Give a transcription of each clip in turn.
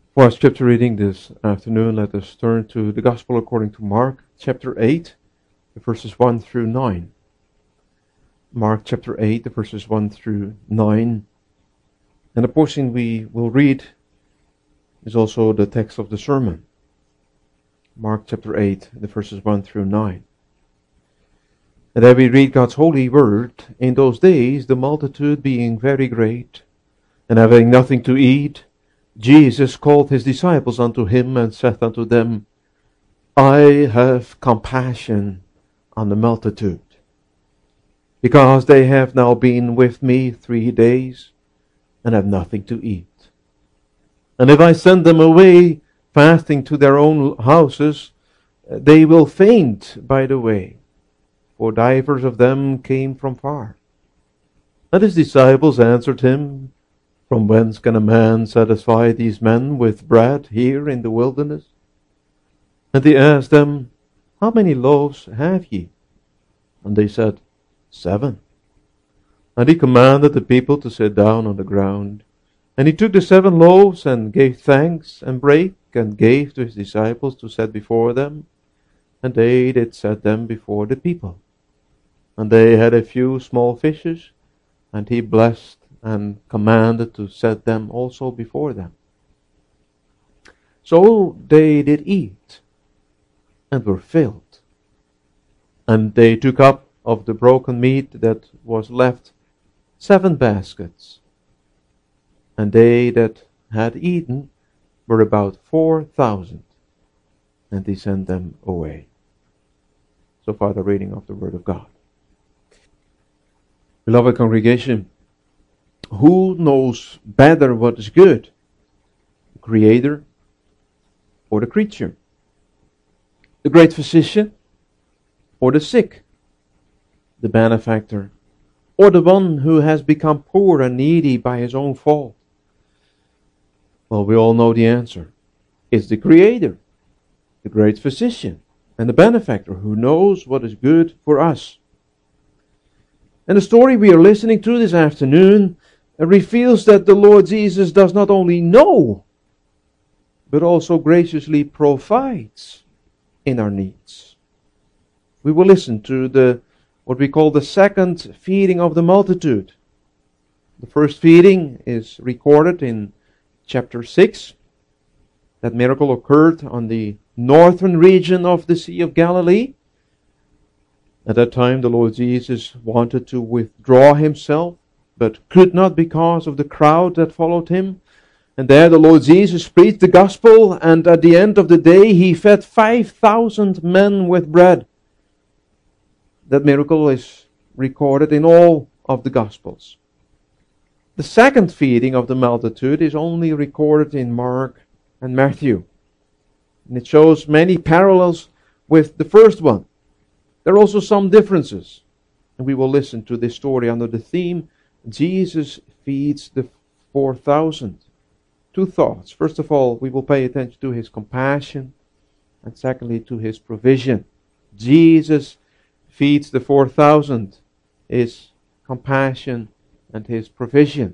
For our scripture reading this afternoon, let us turn to the Gospel according to Mark, chapter 8, the verses 1 through 9. Mark chapter 8, the verses 1 through 9. And the portion we will read is also the text of the sermon. Mark chapter 8, the verses 1 through 9. And there we read God's holy word. In those days, the multitude being very great, and having nothing to eat, Jesus called his disciples unto him and said unto them, I have compassion on the multitude, because they have now been with me 3 days, and have nothing to eat. And if I send them away fasting to their own houses, they will faint by the way, for divers of them came from far. And his disciples answered him, From whence can a man satisfy these men with bread here in the wilderness? And he asked them, How many loaves have ye? And they said, 7. And he commanded the people to sit down on the ground. And he took the 7 loaves, and gave thanks, and brake, and gave to his disciples to set before them. And they did set them before the people. And they had a few small fishes, and he blessed and commanded to set them also before them. So they did eat, and were filled. And they took up of the broken meat that was left 7 baskets. And they that had eaten were about 4,000. And he sent them away. So far the reading of the Word of God. Beloved congregation, who knows better what is good? The Creator or the creature? The great physician or the sick? The benefactor or the one who has become poor and needy by his own fault? Well, we all know the answer. It's the Creator, the great physician, and the benefactor who knows what is good for us. And the story we are listening to this afternoon reveals that the Lord Jesus does not only know, but also graciously provides in our needs. We will listen to what we call the second feeding of the multitude. The first feeding is recorded in chapter 6. That miracle occurred on the northern region of the Sea of Galilee. At that time, the Lord Jesus wanted to withdraw himself, but could not because of the crowd that followed him. And there the Lord Jesus preached the gospel, and at the end of the day he fed 5,000 men with bread. That miracle is recorded in all of the gospels. The second feeding of the multitude is only recorded in Mark and Matthew. And it shows many parallels with the first one. There are also some differences. And we will listen to this story under the theme, Jesus feeds the 4,000. 2 thoughts. First of all, we will pay attention to his compassion. And secondly, to his provision. Jesus feeds the 4,000. His compassion and his provision.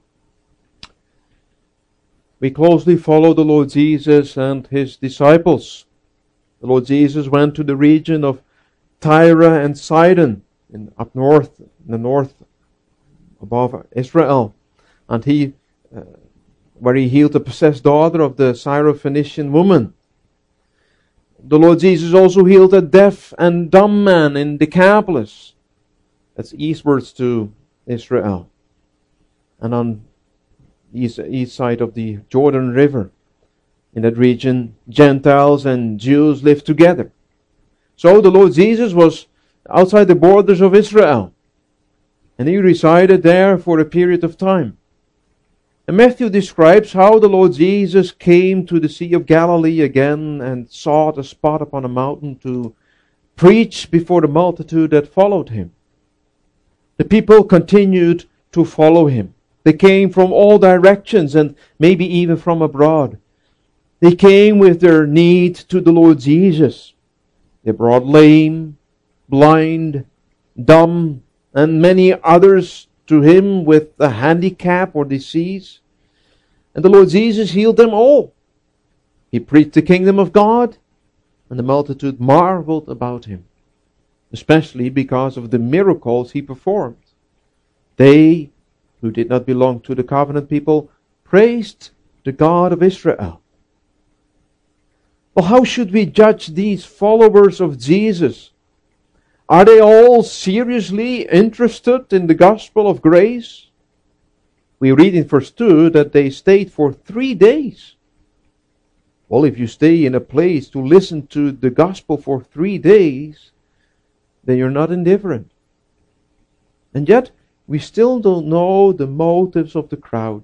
We closely follow the Lord Jesus and his disciples. The Lord Jesus went to the region of Tyre and Sidon, up north, in the north above Israel, and where he healed the possessed daughter of the Syrophoenician woman. The Lord Jesus also healed a deaf and dumb man in Decapolis. That's eastwards to Israel, and on the east side of the Jordan River. In that region, Gentiles and Jews lived together. So the Lord Jesus was outside the borders of Israel, and he resided there for a period of time. And Matthew describes how the Lord Jesus came to the Sea of Galilee again and sought a spot upon a mountain to preach before the multitude that followed him. The people continued to follow him. They came from all directions and maybe even from abroad. They came with their need to the Lord Jesus. They brought lame, blind, dumb, and many others to him with a handicap or disease. And the Lord Jesus healed them all. He preached the kingdom of God, and the multitude marveled about him, especially because of the miracles he performed. They, who did not belong to the covenant people, praised the God of Israel. Well, how should we judge these followers of Jesus? Are they all seriously interested in the gospel of grace? We read in verse 2 that they stayed for 3 days. Well, if you stay in a place to listen to the gospel for 3 days, then you're not indifferent. And yet, we still don't know the motives of the crowd.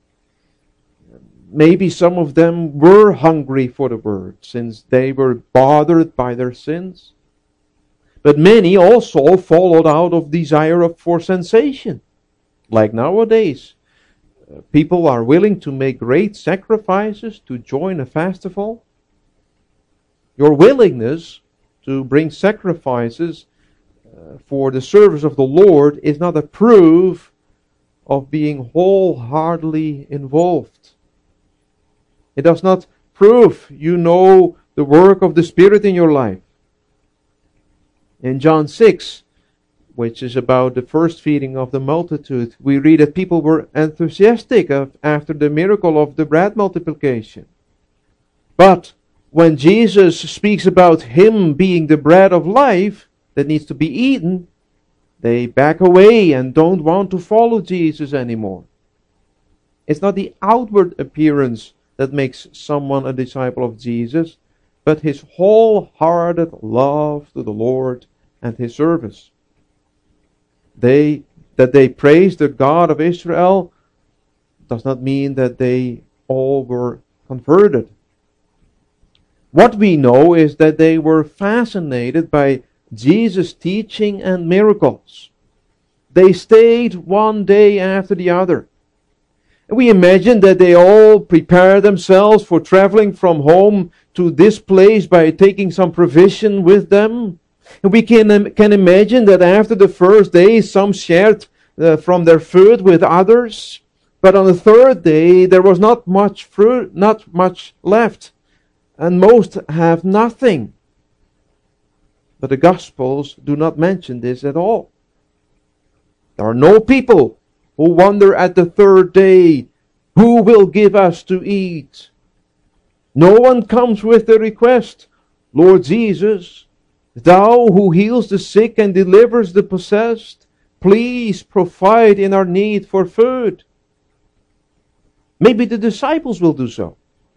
Maybe some of them were hungry for the word, since they were bothered by their sins. But many also followed out of desire for sensation. Like nowadays, people are willing to make great sacrifices to join a festival. Your willingness to bring sacrifices for the service of the Lord is not a proof of being wholeheartedly involved. It does not prove you know the work of the Spirit in your life. In John 6, which is about the first feeding of the multitude, we read that people were enthusiastic after the miracle of the bread multiplication. But when Jesus speaks about Him being the bread of life that needs to be eaten, they back away and don't want to follow Jesus anymore. It's not the outward appearance that makes someone a disciple of Jesus, but his wholehearted love to the Lord and His service. That they praise the God of Israel does not mean that they all were converted. What we know is that they were fascinated by Jesus' teaching and miracles. They stayed one day after the other. And we imagine that they all prepared themselves for traveling from home to this place by taking some provision with them. And we can imagine that after the first day, some shared from their food with others. But on the third day, there was not much fruit, not much left. And most have nothing. But the Gospels do not mention this at all. There are no people who wonder at the third day, who will give us to eat? No one comes with the request, Lord Jesus, Thou who heals the sick and delivers the possessed, please provide in our need for food. Maybe the disciples will do so.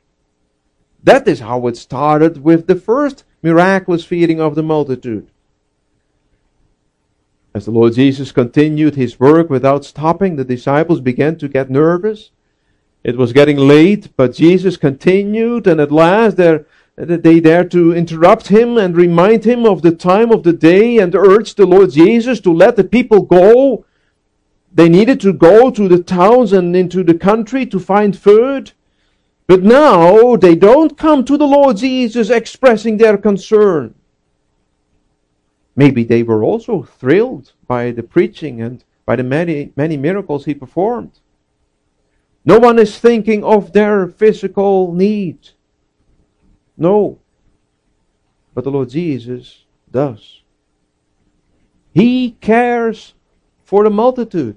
That is how it started with the first miraculous feeding of the multitude. As the Lord Jesus continued His work without stopping, the disciples began to get nervous. It was getting late, but Jesus continued, and at last they dared to interrupt Him and remind Him of the time of the day and urge the Lord Jesus to let the people go. They needed to go to the towns and into the country to find food. But now they don't come to the Lord Jesus expressing their concern. Maybe they were also thrilled by the preaching and by the many miracles He performed. No one is thinking of their physical need. No. But the Lord Jesus does. He cares for the multitude.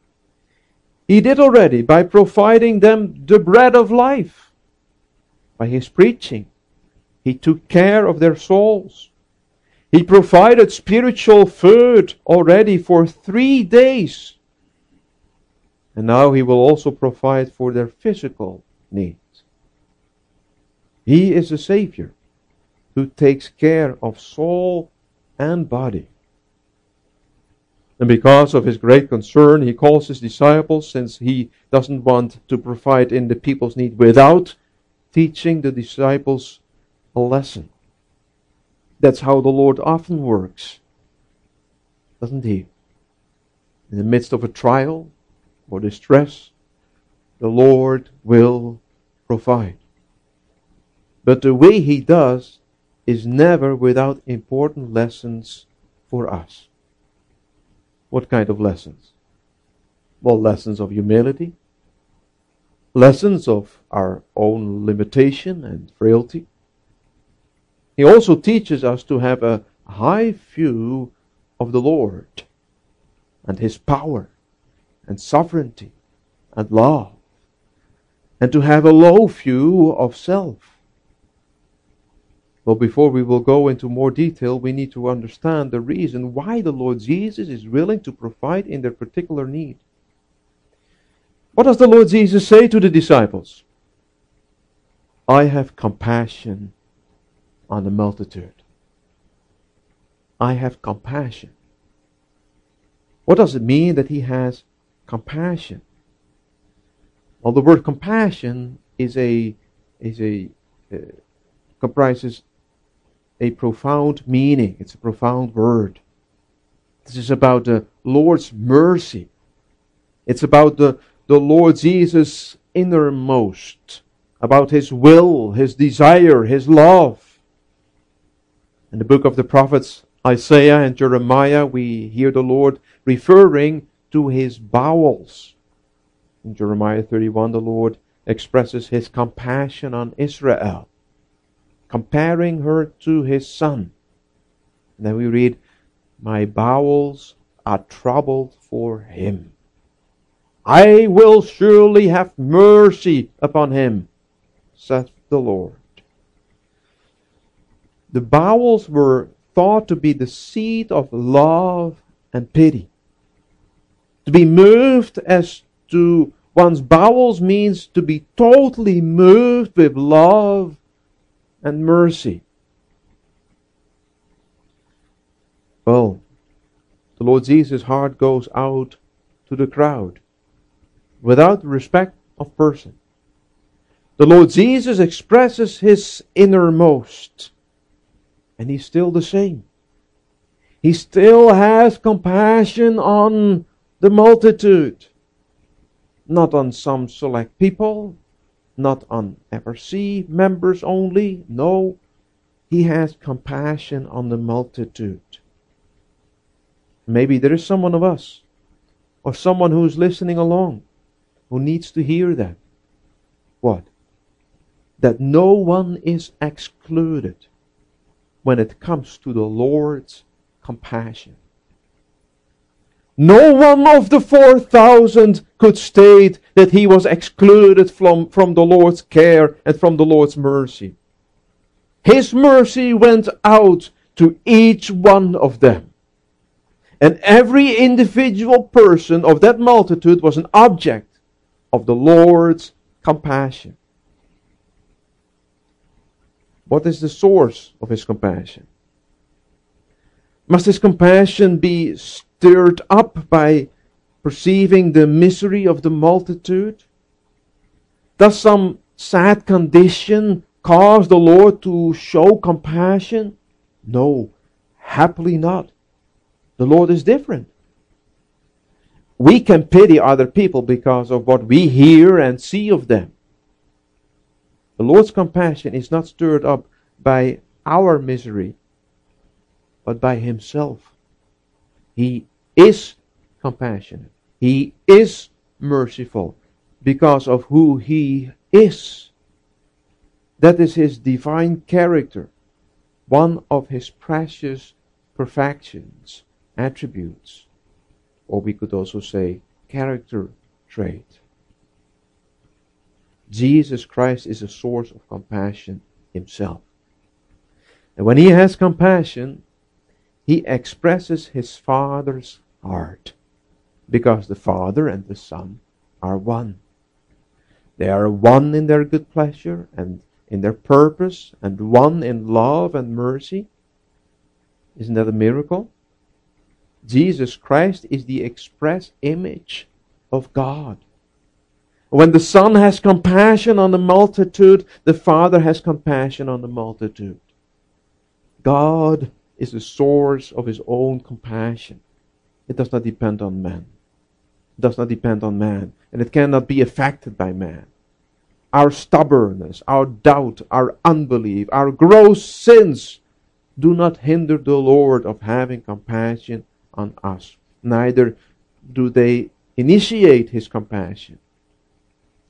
He did already by providing them the bread of life. By His preaching, He took care of their souls. He provided spiritual food already for 3 days. And now He will also provide for their physical needs. He is a Savior who takes care of soul and body. And because of His great concern, He calls His disciples, since He doesn't want to provide in the people's need without teaching the disciples a lesson. That's how the Lord often works, doesn't He? In the midst of a trial or distress, the Lord will provide. But the way He does is never without important lessons for us. What kind of lessons? Well, lessons of humility, lessons of our own limitation and frailty. He also teaches us to have a high view of the Lord and His power and sovereignty and love, and to have a low view of self. Well, before we will go into more detail, we need to understand the reason why the Lord Jesus is willing to provide in their particular need. What does the Lord Jesus say to the disciples? I have compassion on the multitude. I have compassion. What does it mean that He has compassion? Well, the word compassion comprises a profound meaning. It's a profound word. This is about the Lord's mercy. It's about the Lord Jesus' innermost, about His will, His desire, His love. In the book of the prophets Isaiah and Jeremiah, we hear the Lord referring to His bowels. In Jeremiah 31, the Lord expresses His compassion on Israel, comparing her to His Son. And then we read, my bowels are troubled for Him. I will surely have mercy upon him, saith the Lord. The bowels were thought to be the seat of love and pity. To be moved as to one's bowels means to be totally moved with love and mercy. Well, the Lord Jesus' heart goes out to the crowd without respect of person. The Lord Jesus expresses His innermost, and He's still the same. He still has compassion on the multitude, not on some select people, not on FRC members only. No, He has compassion on the multitude. Maybe there is someone of us, or someone who is listening along, who needs to hear that. What? That no one is excluded when it comes to the Lord's compassion. No one of the 4,000 could state that he was excluded from the Lord's care and from the Lord's mercy. His mercy went out to each one of them. And every individual person of that multitude was an object of the Lord's compassion. What is the source of His compassion? Must His compassion be stirred up by perceiving the misery of the multitude? Does some sad condition cause the Lord to show compassion? No, happily not. The Lord is different. We can pity other people because of what we hear and see of them. The Lord's compassion is not stirred up by our misery, but by Himself. He is compassionate. He is merciful because of who He is. That is His divine character, one of His precious perfections, attributes. Or we could also say character trait. Jesus Christ is a source of compassion Himself. And when He has compassion, He expresses His Father's heart. Because the Father and the Son are one. They are one in their good pleasure and in their purpose, and one in love and mercy. Isn't that a miracle? Jesus Christ is the express image of God. When the Son has compassion on the multitude, the Father has compassion on the multitude. God is the source of His own compassion. It does not depend on man. It does not depend on man. And it cannot be affected by man. Our stubbornness, our doubt, our unbelief, our gross sins do not hinder the Lord of having compassion on us. Neither do they initiate His compassion.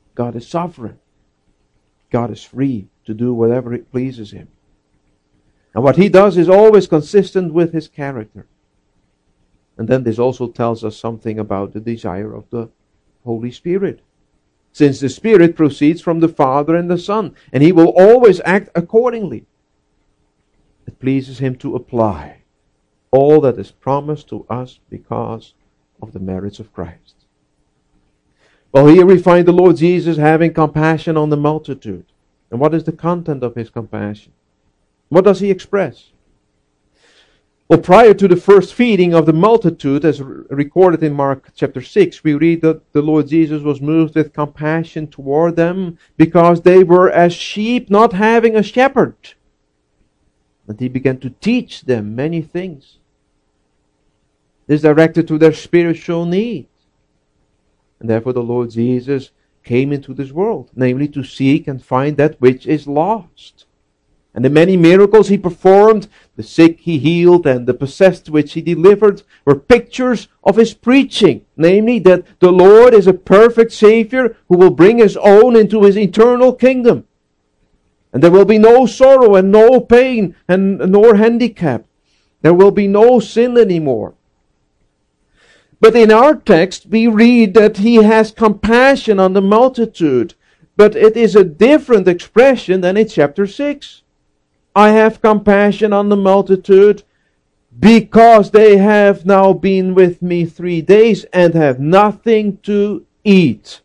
God is sovereign. God is free to do whatever it pleases Him. And what He does is always consistent with His character. And then this also tells us something about the desire of the Holy Spirit. Since the Spirit proceeds from the Father and the Son, and He will always act accordingly. It pleases Him to apply all that is promised to us because of the merits of Christ. Well, here we find the Lord Jesus having compassion on the multitude. And what is the content of His compassion? What does He express? Well, prior to the first feeding of the multitude, as recorded in Mark chapter 6, we read that the Lord Jesus was moved with compassion toward them because they were as sheep not having a shepherd. And He began to teach them many things. This directed to their spiritual need. And therefore the Lord Jesus came into this world, namely to seek and find that which is lost. And the many miracles He performed, the sick He healed and the possessed which He delivered, were pictures of His preaching, namely that the Lord is a perfect Savior who will bring His own into His eternal kingdom. And there will be no sorrow and no pain and nor handicap. There will be no sin anymore. But in our text we read that He has compassion on the multitude. But it is a different expression than in chapter 6. I have compassion on the multitude because they have now been with me 3 days and have nothing to eat.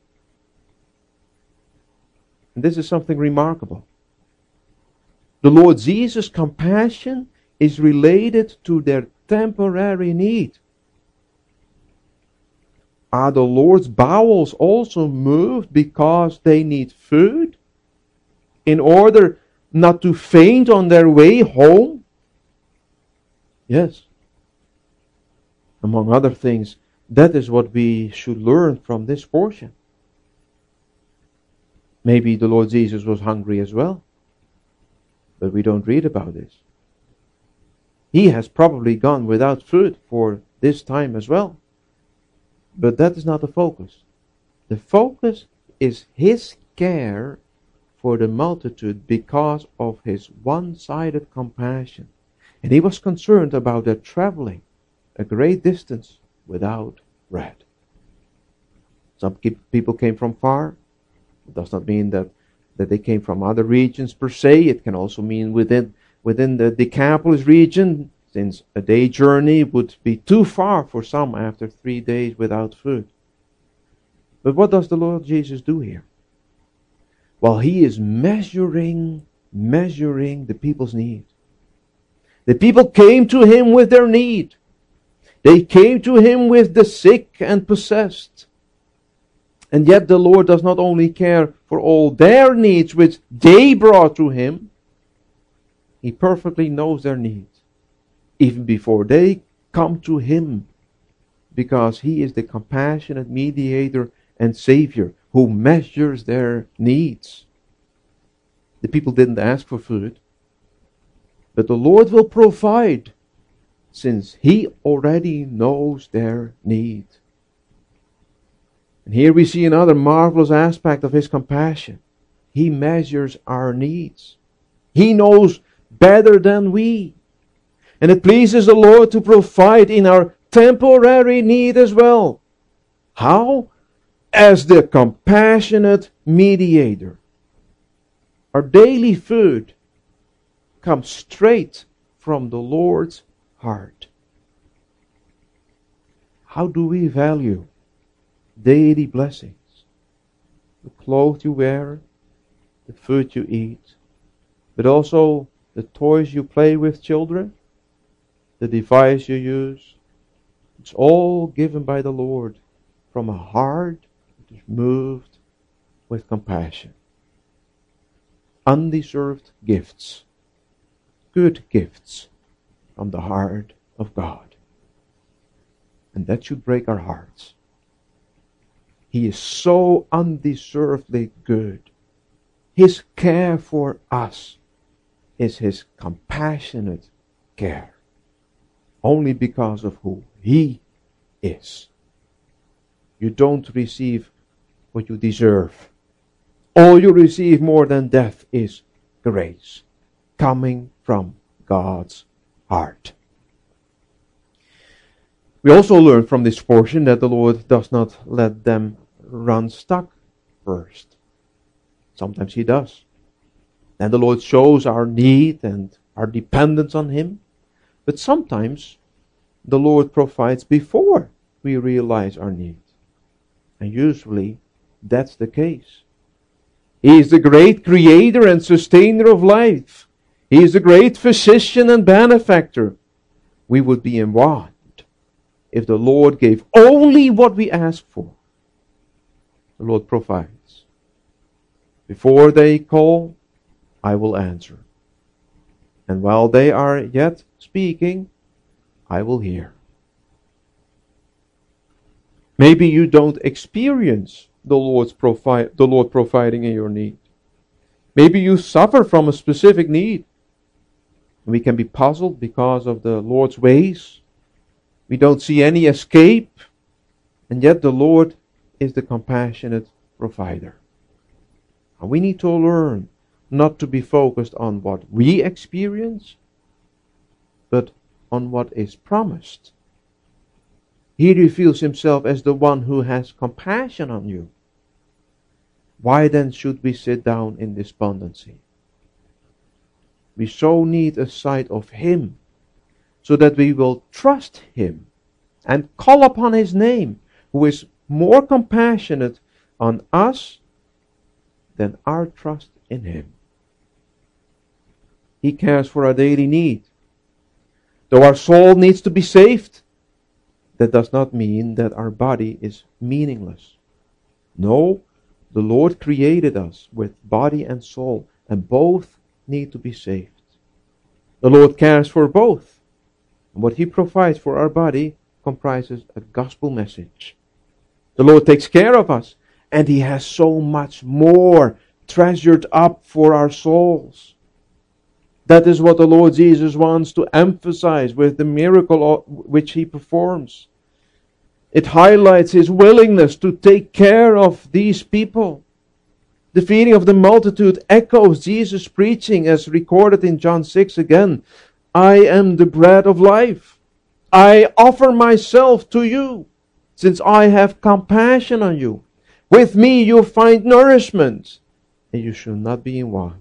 And this is something remarkable. The Lord Jesus' compassion is related to their temporary need. Are the Lord's bowels also moved because they need food in order not to faint on their way home? Yes. Among other things, that is what we should learn from this portion. Maybe the Lord Jesus was hungry as well, but we don't read about this. He has probably gone without food for this time as well. But that is not the focus. The focus is His care for the multitude because of His one-sided compassion. And He was concerned about their traveling a great distance without bread. Some people came from far. It does not mean that they came from other regions per se. It can also mean within the Decapolis region, since a day journey would be too far for some after 3 days without food. But what does the Lord Jesus do here? Well, He is measuring the people's need. The people came to Him with their need. They came to Him with the sick and possessed. And yet the Lord does not only care for all their needs which they brought to Him, He perfectly knows their needs even before they come to Him, because He is the compassionate mediator and Savior who measures their needs. The people didn't ask for food, but the Lord will provide, since He already knows their need. And here we see another marvelous aspect of His compassion. He measures our needs. He knows better than we. And it pleases the Lord to provide in our temporary need as well. How? As the compassionate mediator. Our daily food comes straight from the Lord's heart. How do we value daily blessings? The clothes you wear, the food you eat, but also the toys you play with children, the device you use. It's all given by the Lord from a heart that is moved with compassion. Undeserved gifts, good gifts from the heart of God. And that should break our hearts. He is so undeservedly good. His care for us is His compassionate care. Only because of who He is. You don't receive what you deserve. All you receive more than death is grace, coming from God's heart. We also learn from this portion that the Lord does not let them run stuck first. Sometimes He does. And the Lord shows our need and our dependence on Him. But sometimes the Lord provides before we realize our need. And usually that's the case. He is the great creator and sustainer of life. He is the great physician and benefactor. We would be involved if the Lord gave only what we ask for. The Lord provides. Before they call, I will answer. And while they are yet speaking, I will hear. Maybe you don't experience the Lord providing in your need. Maybe you suffer from a specific need. We can be puzzled because of the Lord's ways. We don't see any escape. And yet the Lord is the compassionate provider. And we need to learn not to be focused on what we experience, but on what is promised. He reveals Himself as the one who has compassion on you. Why then should we sit down in despondency? We so need a sight of Him, so that we will trust Him and call upon His name, who is more compassionate on us than our trust in Him. He cares for our daily need. Though our soul needs to be saved, that does not mean that our body is meaningless. No, the Lord created us with body and soul, and both need to be saved. The Lord cares for both. And what He provides for our body comprises a gospel message. The Lord takes care of us, and He has so much more treasured up for our souls. That is what the Lord Jesus wants to emphasize with the miracle which He performs. It highlights His willingness to take care of these people. The feeding of the multitude echoes Jesus' preaching as recorded in John 6 again. I am the bread of life. I offer myself to you, since I have compassion on you. With me you find nourishment, and you shall not be in want.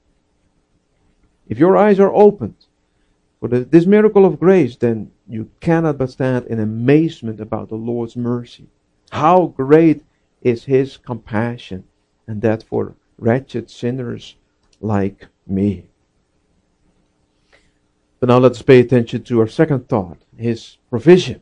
If your eyes are opened for this miracle of grace, then you cannot but stand in amazement about the Lord's mercy. How great is His compassion, and that for wretched sinners like me. But now let's pay attention to our second thought, His provision.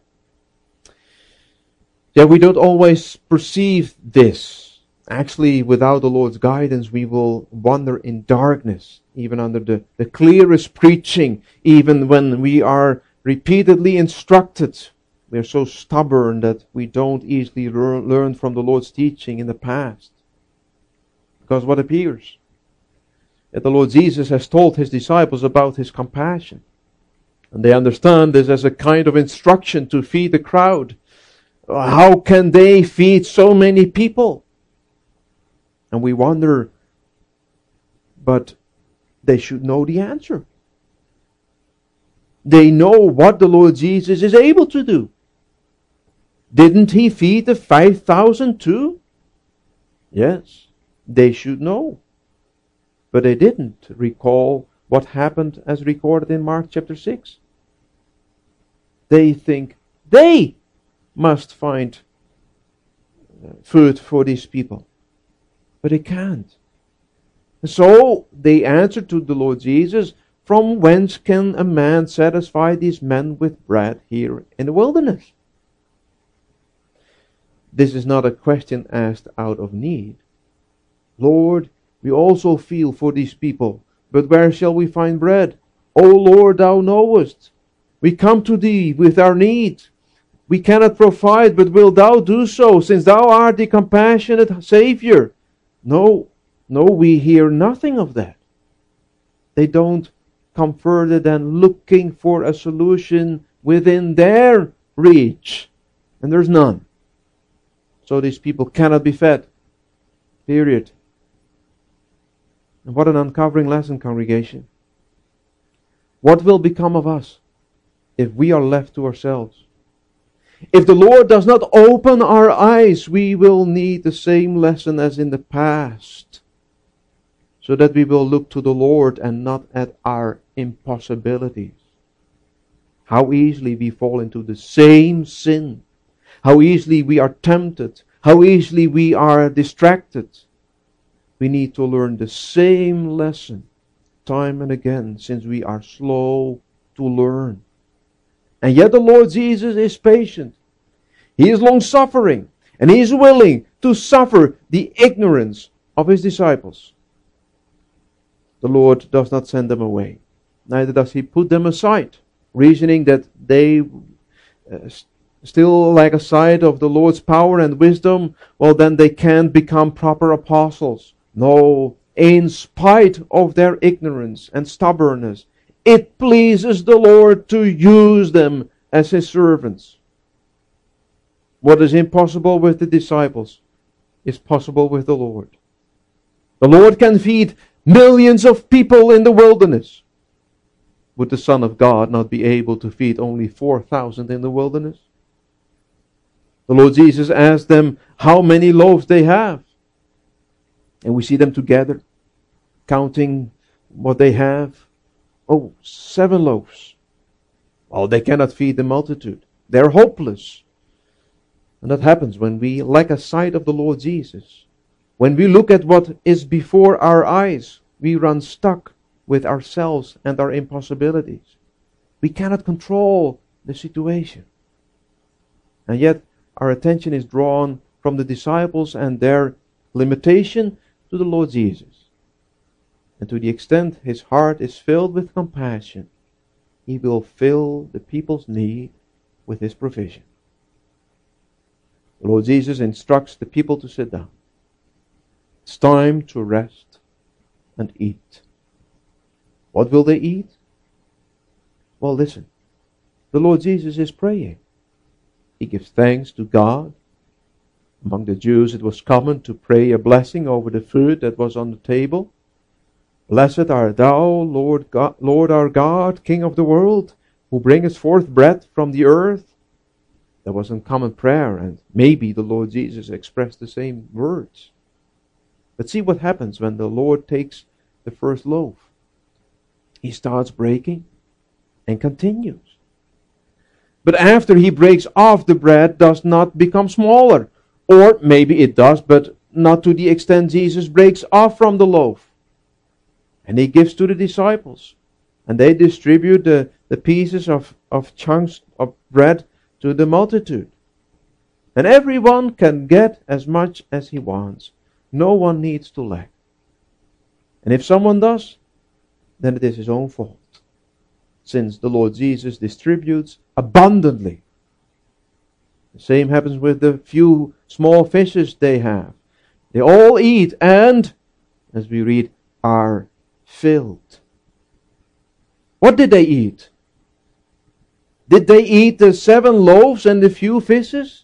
Yeah, we don't always perceive this. Actually, without the Lord's guidance, we will wander in darkness, even under the clearest preaching, even when we are repeatedly instructed. We are so stubborn that we don't easily learn from the Lord's teaching in the past. Because what appears? That the Lord Jesus has told His disciples about His compassion. And they understand this as a kind of instruction to feed the crowd. How can they feed so many people? And we wonder, but they should know the answer. They know what the Lord Jesus is able to do. Didn't He feed the 5,000 too? Yes, they should know. But they didn't recall what happened as recorded in Mark chapter 6. They think they must find food for these people. But they can't. So they answered to the Lord Jesus, from whence can a man satisfy these men with bread here in the wilderness? This is not a question asked out of need. Lord, we also feel for these people, but where shall we find bread? O Lord, Thou knowest. We come to Thee with our need. We cannot provide, but wilt Thou do so, since Thou art the compassionate Savior? No, we hear nothing of that. They don't come further than looking for a solution within their reach. And there's none. So these people cannot be fed. Period. And what an uncovering lesson, congregation. What will become of us if we are left to ourselves? If the Lord does not open our eyes, we will need the same lesson as in the past, so that we will look to the Lord and not at our impossibilities. How easily we fall into the same sin. How easily we are tempted. How easily we are distracted. We need to learn the same lesson time and again, since we are slow to learn. And yet the Lord Jesus is patient. He is long-suffering, and He is willing to suffer the ignorance of His disciples. The Lord does not send them away. Neither does He put them aside, reasoning that they still lack a sight of the Lord's power and wisdom. Well, then they can't become proper apostles. No, in spite of their ignorance and stubbornness, it pleases the Lord to use them as His servants. What is impossible with the disciples is possible with the Lord. The Lord can feed millions of people in the wilderness. Would the Son of God not be able to feed only 4,000 in the wilderness? The Lord Jesus asked them how many loaves they have. And we see them together, counting what they have. Oh, 7 loaves. Well, they cannot feed the multitude. They're hopeless. And that happens when we lack a sight of the Lord Jesus. When we look at what is before our eyes, we run stuck with ourselves and our impossibilities. We cannot control the situation. And yet, our attention is drawn from the disciples and their limitation to the Lord Jesus. And to the extent His heart is filled with compassion, He will fill the people's need with His provision. The Lord Jesus instructs the people to sit down. It's time to rest and eat. What will they eat? Well, listen. The Lord Jesus is praying. He gives thanks to God. Among the Jews it was common to pray a blessing over the food that was on the table. Blessed art thou, Lord our God, King of the world, who bringest forth bread from the earth. That was a common prayer, and maybe the Lord Jesus expressed the same words. But see what happens when the Lord takes the first loaf. He starts breaking and continues. But after He breaks off, the bread does not become smaller. Or maybe it does, but not to the extent Jesus breaks off from the loaf. And He gives to the disciples. And they distribute the pieces of chunks of bread to the multitude. And everyone can get as much as he wants. No one needs to lack. And if someone does, then it is his own fault, since the Lord Jesus distributes abundantly. The same happens with the few small fishes they have. They all eat and, as we read, are filled. What did they eat? Did they eat the 7 loaves and the few fishes?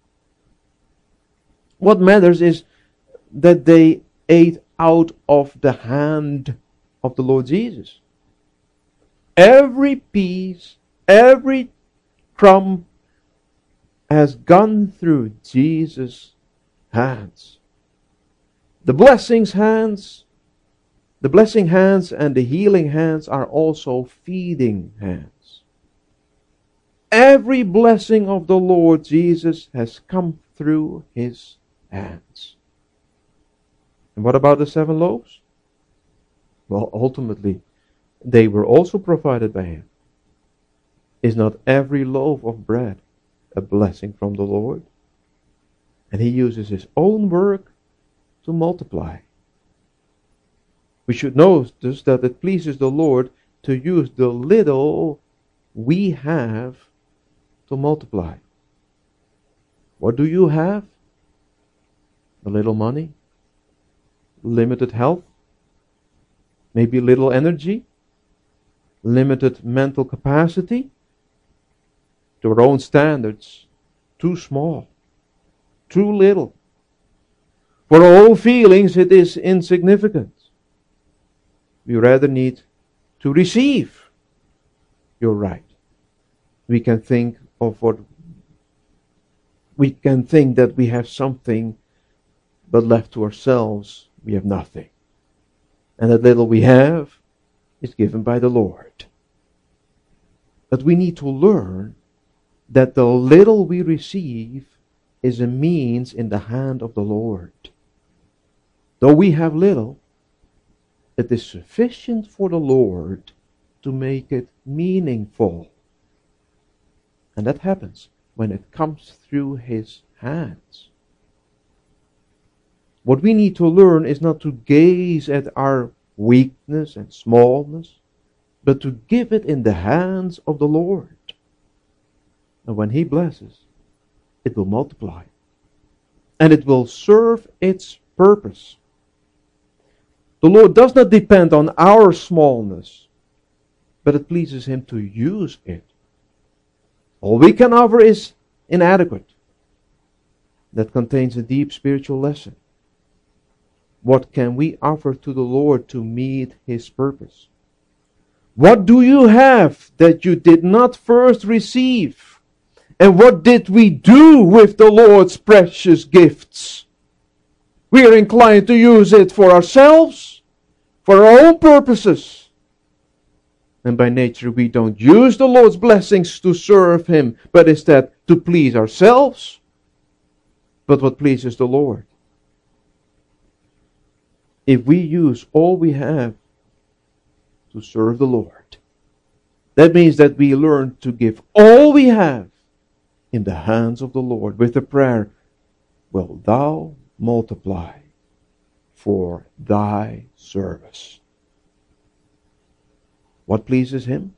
What matters is that they ate out of the hand of the Lord Jesus. Every piece, every crumb has gone through Jesus' hands. The blessing hands and the healing hands are also feeding hands. Every blessing of the Lord Jesus has come through His hands. And what about the 7 loaves? Well, ultimately, they were also provided by Him. Is not every loaf of bread a blessing from the Lord? And He uses His own work to multiply. We should notice that it pleases the Lord to use the little we have to multiply. What do you have? A little money? Limited health? Maybe little energy? Limited mental capacity? To our own standards, too small, too little. For our own feelings, it is insignificant. We rather need to receive your right. We can think that we have something, but left to ourselves, we have nothing. And that little we have is given by the Lord. But we need to learn that the little we receive is a means in the hand of the Lord. Though we have little, it is sufficient for the Lord to make it meaningful. And that happens when it comes through His hands. What we need to learn is not to gaze at our weakness and smallness, but to give it in the hands of the Lord. And when He blesses, it will multiply. And it will serve its purpose. The Lord does not depend on our smallness, but it pleases Him to use it. All we can offer is inadequate. That contains a deep spiritual lesson. What can we offer to the Lord to meet His purpose? What do you have that you did not first receive? And what did we do with the Lord's precious gifts? We are inclined to use it for ourselves, for our own purposes. And by nature we don't use the Lord's blessings to serve Him, but instead to please ourselves. But what pleases the Lord? If we use all we have to serve the Lord, that means that we learn to give all we have in the hands of the Lord with the prayer, "Will Thou multiply for Thy service?" What pleases Him?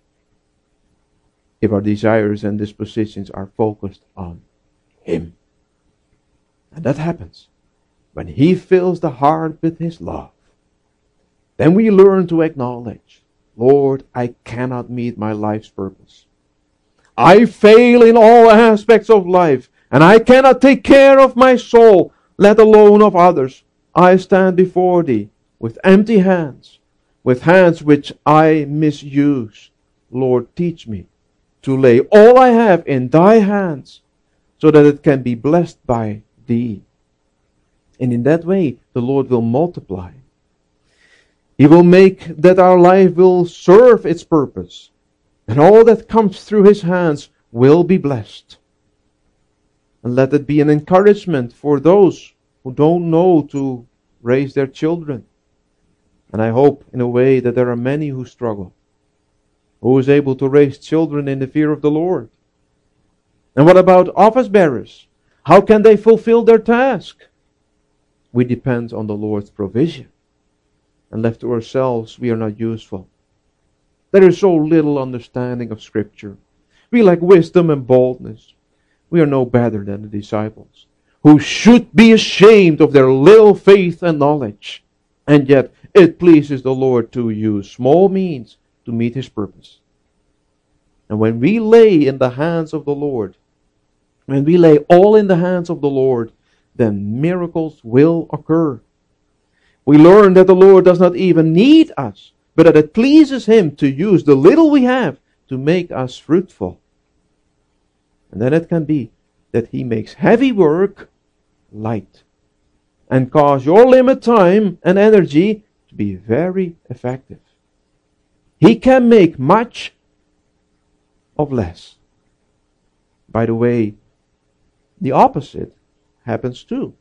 If our desires and dispositions are focused on Him. And that happens when He fills the heart with His love. Then we learn to acknowledge, "Lord, I cannot meet my life's purpose. I fail in all aspects of life, and I cannot take care of my soul, let alone of others. I stand before Thee with empty hands, with hands which I misuse. Lord, teach me to lay all I have in Thy hands, so that it can be blessed by Thee." And in that way, the Lord will multiply. He will make that our life will serve its purpose. And all that comes through His hands will be blessed. And let it be an encouragement for those who don't know to raise their children. And I hope in a way that there are many who struggle. Who is able to raise children in the fear of the Lord? And what about office bearers? How can they fulfill their task? We depend on the Lord's provision. And left to ourselves, we are not useful. There is so little understanding of Scripture. We lack wisdom and boldness. We are no better than the disciples, who should be ashamed of their little faith and knowledge. And yet, it pleases the Lord to use small means to meet His purpose. And when we lay in the hands of the Lord, when we lay all in the hands of the Lord, then miracles will occur. We learn that the Lord does not even need us, but that it pleases Him to use the little we have to make us fruitful. And then it can be that He makes heavy work light and cause your limited time and energy to be very effective. He can make much of less. By the way, the opposite happens too.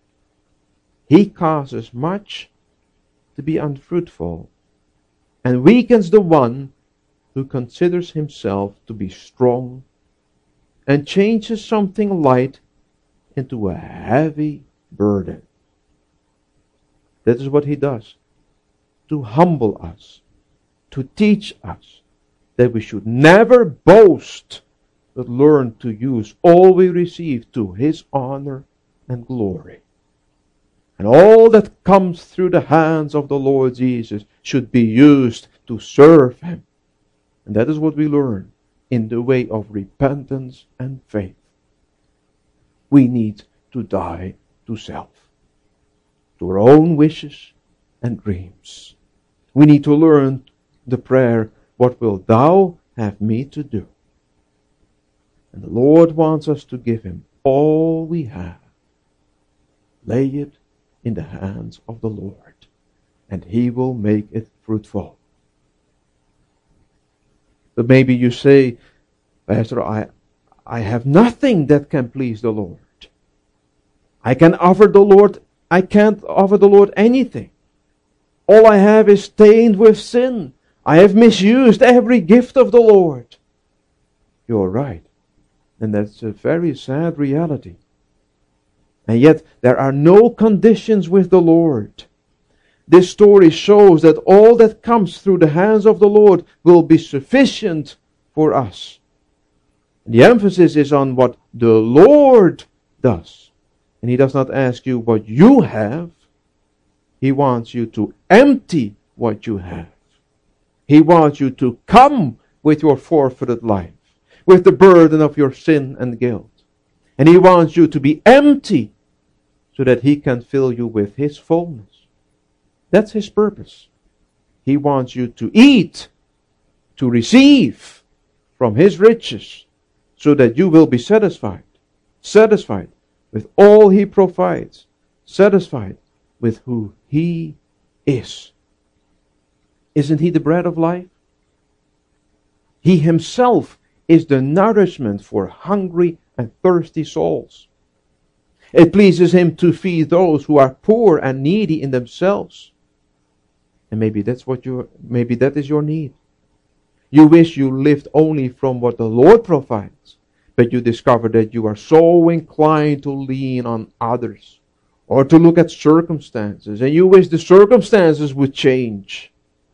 He causes much to be unfruitful and weakens the one who considers himself to be strong and changes something light into a heavy burden. That is what He does, to humble us, to teach us that we should never boast, but learn to use all we receive to His honor and glory. And all that comes through the hands of the Lord Jesus should be used to serve Him. And that is what we learn in the way of repentance and faith. We need to die to self, to our own wishes and dreams, We need to learn the prayer, what wilt thou have me to do? And the Lord wants us to give him all we have. Lay it in the hands of the Lord, and he will make it fruitful. But maybe you say, Pastor, I have nothing that can please the Lord. I can't offer the Lord anything. All I have is stained with sin. I have misused every gift of the Lord. You're right. And that's a very sad reality. And yet there are no conditions with the Lord. This story shows that all that comes through the hands of the Lord will be sufficient for us. The emphasis is on what the Lord does. And he does not ask you what you have. He wants you to empty what you have. He wants you to come with your forfeited life, with the burden of your sin and guilt. And he wants you to be empty so that he can fill you with his fullness. That's his purpose. He wants you to eat, to receive from his riches, so that you will be satisfied. Satisfied with all he provides. Satisfied with who he is. Isn't he the bread of life? He himself is the nourishment for hungry and thirsty souls. It pleases him to feed those who are poor and needy in themselves. And maybe that is your need. You wish you lived only from what the Lord provides, but you discover that you are so inclined to lean on others or to look at circumstances, and you wish the circumstances would change.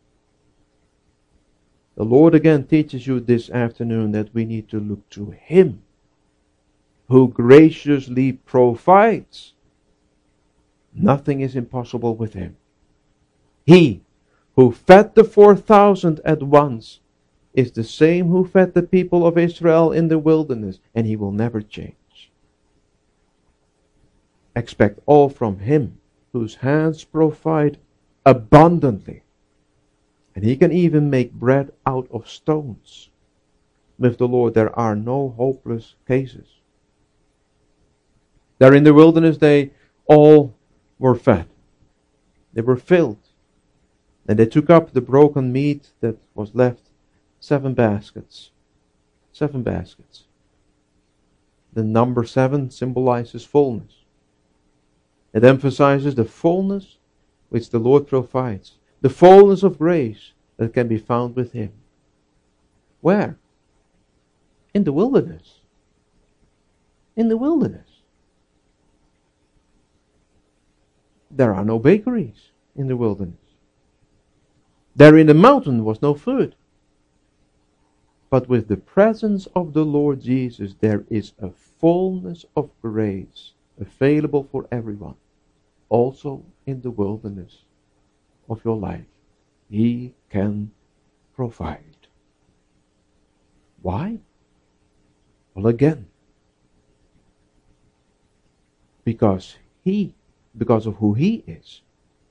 The Lord again teaches you this afternoon that we need to look to him who graciously provides. Nothing is impossible with him. He who fed the 4,000 at once is the same who fed the people of Israel in the wilderness, and he will never change. Expect all from him whose hands provide abundantly. And he can even make bread out of stones. With the Lord there are no hopeless cases. There in the wilderness they all were fed. They were filled. And they took up the broken meat that was left, 7 baskets. 7 baskets. The number 7 symbolizes fullness. It emphasizes the fullness which the Lord provides. The fullness of grace that can be found with him. Where? In the wilderness. In the wilderness. There are no bakeries in the wilderness. There in the mountain was no food. But with the presence of the Lord Jesus, there is a fullness of grace available for everyone. Also in the wilderness of your life, he can provide. Why? Well, again, because of who he is.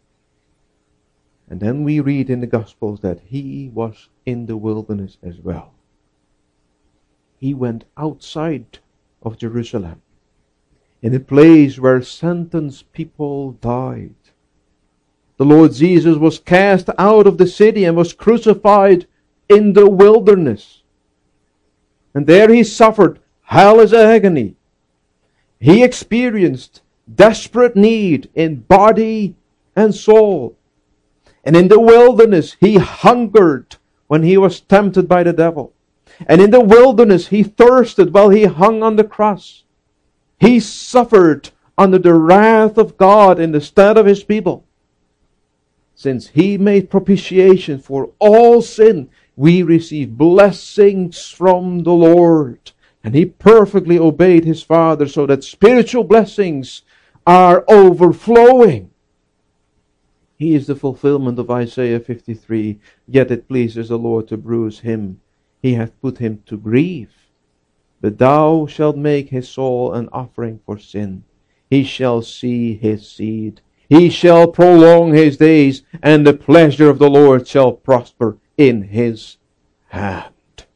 And then we read in the Gospels that he was in the wilderness as well. He went outside of Jerusalem, in a place where sentenced people died. The Lord Jesus was cast out of the city and was crucified in the wilderness. And there he suffered hell's agony. He experienced desperate need in body and soul. And in the wilderness he hungered when he was tempted by the devil. And in the wilderness he thirsted while he hung on the cross. He suffered under the wrath of God in the stead of his people. Since he made propitiation for all sin, we receive blessings from the Lord. And he perfectly obeyed his Father so that spiritual blessings are overflowing. He is the fulfillment of Isaiah 53. Yet it pleases the Lord to bruise him. He hath put him to grief. But thou shalt make his soul an offering for sin. He shall see his seed. He shall prolong his days, and the pleasure of the Lord shall prosper in his hand.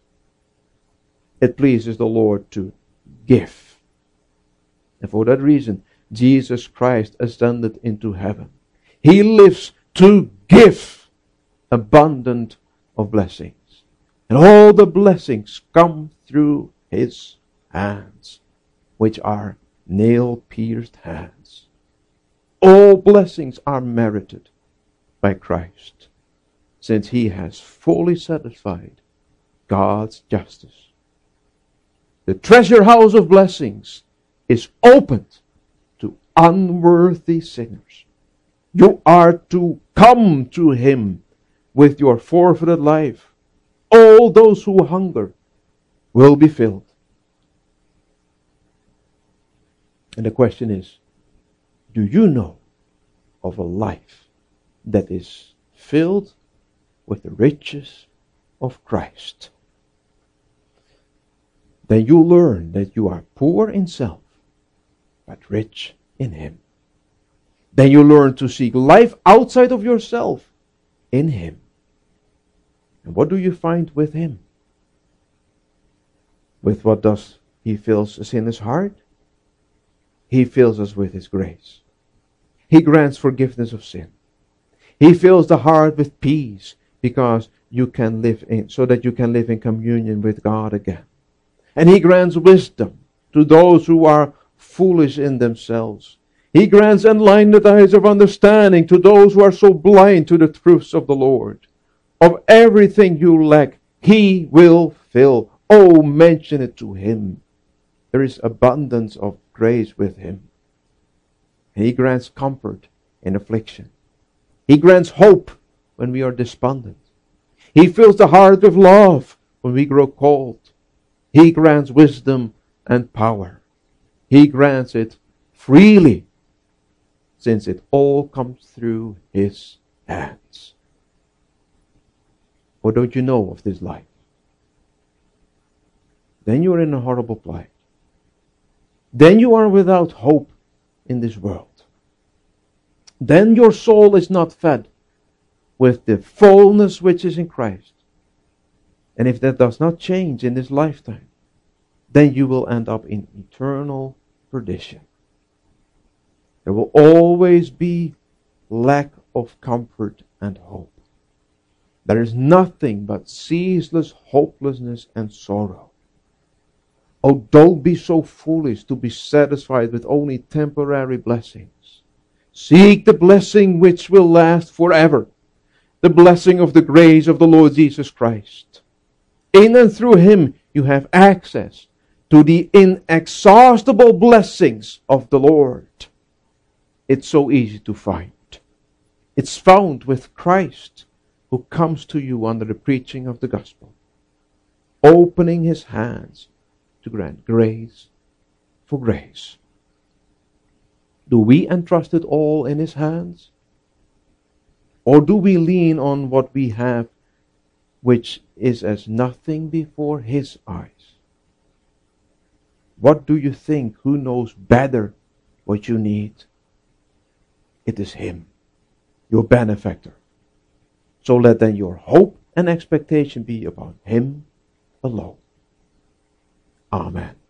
It pleases the Lord to give. And for that reason, Jesus Christ ascended into heaven. He lives to give abundant of blessings. And all the blessings come through his hands, which are nail-pierced hands. All blessings are merited by Christ, since he has fully satisfied God's justice. The treasure house of blessings is opened to unworthy sinners. You are to come to him with your forfeited life. All those who hunger will be filled. And the question is, do you know of a life that is filled with the riches of Christ? Then you learn that you are poor in self, but rich in him. Then you learn to seek life outside of yourself in him. And what do you find with him? With what does he fill us in his heart? He fills us with his grace. He grants forgiveness of sin. He fills the heart with peace because you can live in, so that you can live in communion with God again. And he grants wisdom to those who are foolish in themselves. He grants enlightened eyes of understanding to those who are so blind to the truths of the Lord. Of everything you lack, he will fill. Oh, mention it to him. There is abundance of grace with him. He grants comfort in affliction. He grants hope when we are despondent. He fills the heart with love when we grow cold. He grants wisdom and power. He grants it freely, since it all comes through his hands. Or don't you know of this life? Then you are in a horrible plight. Then you are without hope in this world. Then your soul is not fed with the fullness which is in Christ. And if that does not change in this lifetime, then you will end up in eternal perdition. There will always be lack of comfort and hope. There is nothing but ceaseless hopelessness and sorrow. Oh, don't be so foolish to be satisfied with only temporary blessings. Seek the blessing which will last forever. The blessing of the grace of the Lord Jesus Christ. In and through him you have access to the inexhaustible blessings of the Lord. It's so easy to find. It's found with Christ, who comes to you under the preaching of the gospel, opening his hands to grant grace for grace. Do we entrust it all in his hands? Or do we lean on what we have, which is as nothing before his eyes? What do you think? Who knows better what you need? It is him, your benefactor. So let then your hope and expectation be upon him alone. Amen.